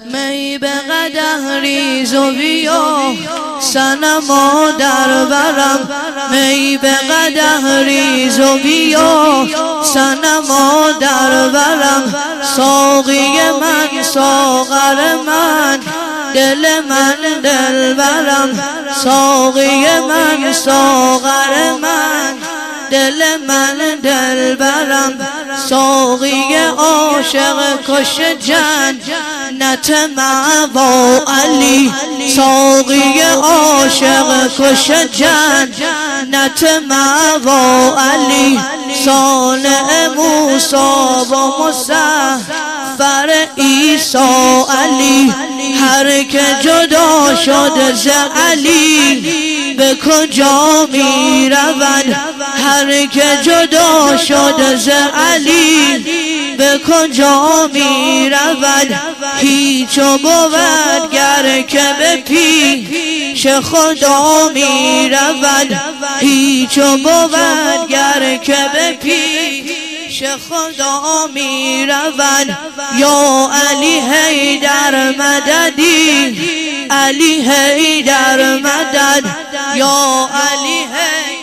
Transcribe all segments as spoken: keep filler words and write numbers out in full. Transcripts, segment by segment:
می به قدح ریز و بیا صنما در برم، می به قدح ریز و بیا صنما در برم. ساقی من ساغر من دل من دل برم، ساقی من ساغر من دل من دل برم. ساقی عاشق کش جنت مأوا علی، ساقی عاشق کش جنت مأوا علی. صانع موسی و مسفر عیسی علی، هر که جدا شد ز علی به کجا می رود، هر که جدا شد ز علی به کجا می رود. هیچ بود گر که به پیش خدا می رود، هیچ بود گر که به پیش خدا می رود. یا علی حیدر مددی، علی حیدر مدد، یا علی حیدر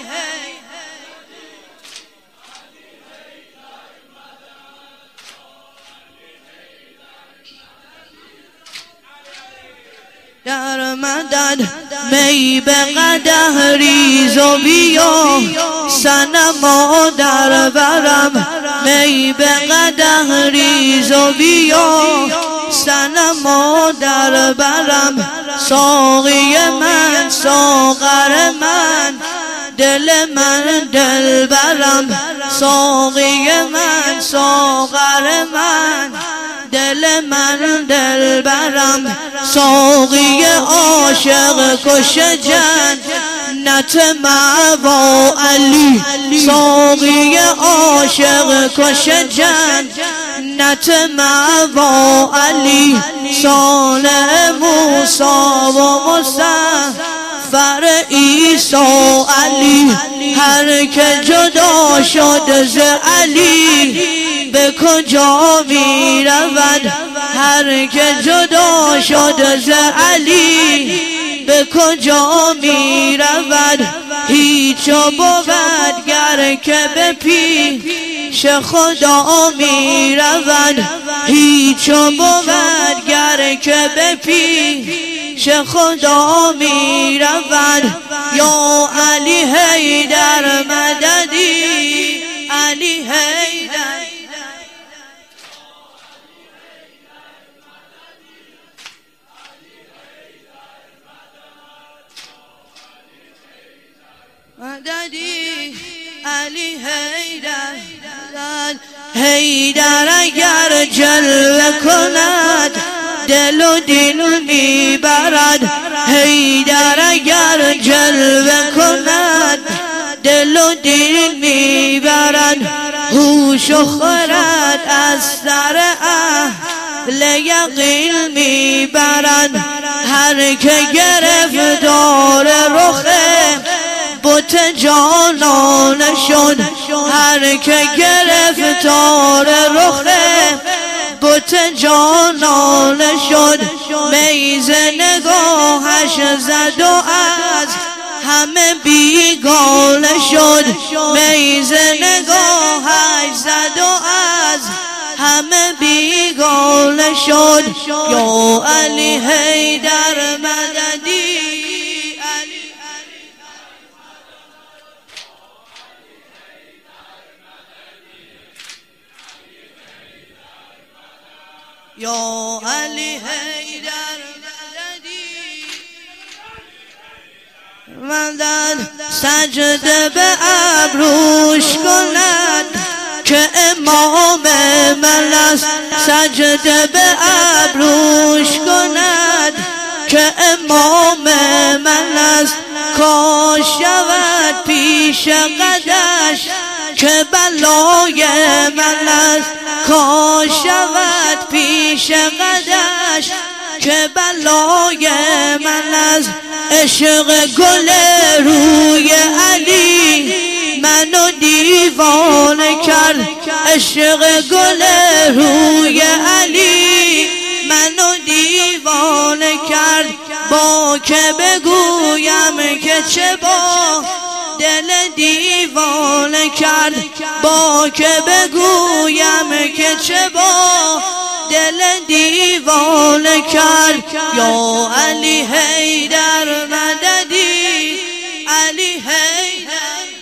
در مدد. می به قدح ریز و بیا صنما در برم، می به قدح ریز و بیا صنما در برم. ساقی من ساغر من دل من دل برم، ساقی من ساغر من دل من دل برم. ساقی عاشق کش جنت مأوا علی، ساقی عاشق کش جنت مأوا علی. صانع موسی و مسفر عیسی علی، هر که جدا شد ز علی به کجا می رود، هر که جدا شد ز علی به کجا می رود. هیچ بود گر که به پیش خدا می رود، هیچ بود گر که به پیش خدا می رود. یا علی حیدر مددی، علی حیدر مددی، علی حیدر. حیدر اگر جلوه کند دل و دین میبرد، حیدر اگر جلوه کند دل و دین میبرد. هوش و خرد از سر اهل یقین میبرد، هر که گرفتار رخ بت جانان شد، هر که گرفتار رخ بت جانان شد. میز نگاهش زد و از همه بیگانه شد، میز نگاهش زد و از همه بیگانه شد. یا علی حیدر مددی، یا علی حیدر مددی مدد. سجده به ابروش کند که امام من است، سجده به ابروش کند که امام من است. کاش شود پیش قدش که بلای من است، کاش شود پیش قدش که بلای من است. عشق گل روی علی منو دیوانه کرد، عشق گل روی علی منو دیوانه کرد. با که بگویم که چه با دل دیوانه کرد. با که بگویم که چه با دل دیوانه کرد. یا علی حیدر مددی، علی حیدر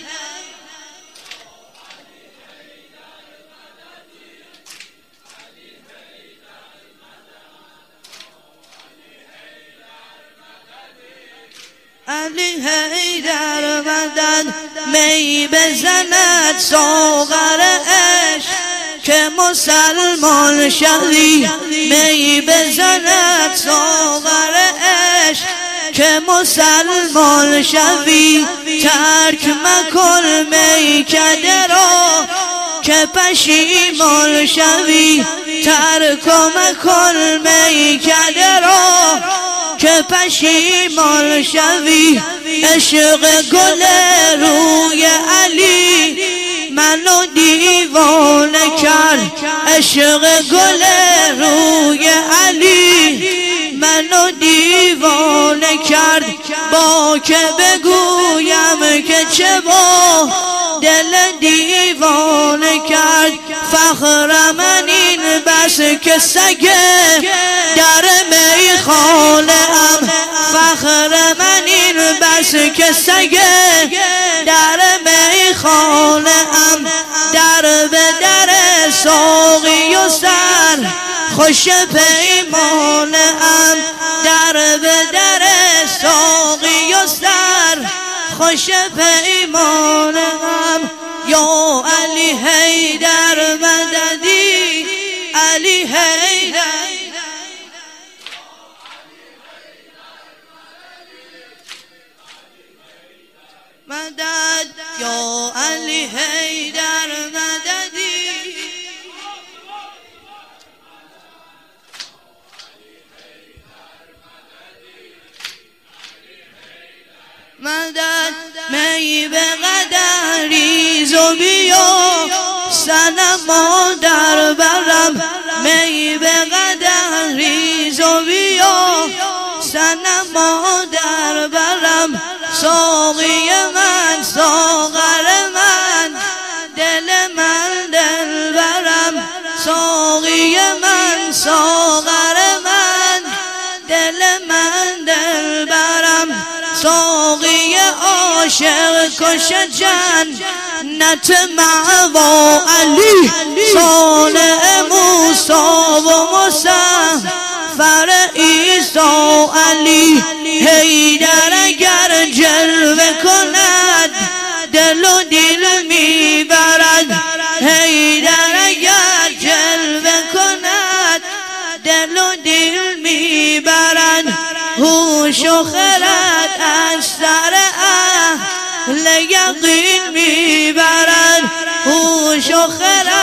علی حیدر مدد. می بزند ساغر عشق که مسلمان شوی. می بزند ساغر عشق که مسلمان شوی. ترک مکن میکده را که پشیمان شوی. ترک مکن میکده را که پشیمان شوی. عشق گل روی علی منو دیوانه کرد. عشق گل روی علی منو دیوانه کرد. با که بگویم که چه با دل دیوانه کرد. فخر من این بس که سگه در میخانه ام. فخر من این بس که سگه در میخانه ام. در به در ساقی و سر خوش پیمانه ام. در به در ساقی و سر خوش پیمانه ام. یا علی حیدر مددی، علی حیدر مدد. یا علی حیدر مددی. مدد. می به قدر ریز و بیا صنما در برم. می به قدر ریز و بیا صنما در برم. ساقی من ساغر من دل من دل برم. ساقی من ساغر من دل من دل برم. ساقی عاشق کش جنت مأوا علی. صانع موسی و مصطفی عیسی علی. حیدر اگر جلوه کند دل و دل میبرد. حیدر اگر جلوه کند دل و دل میبرد. هوش و خرد از سر اهل یقین میبرد. هوش و خرد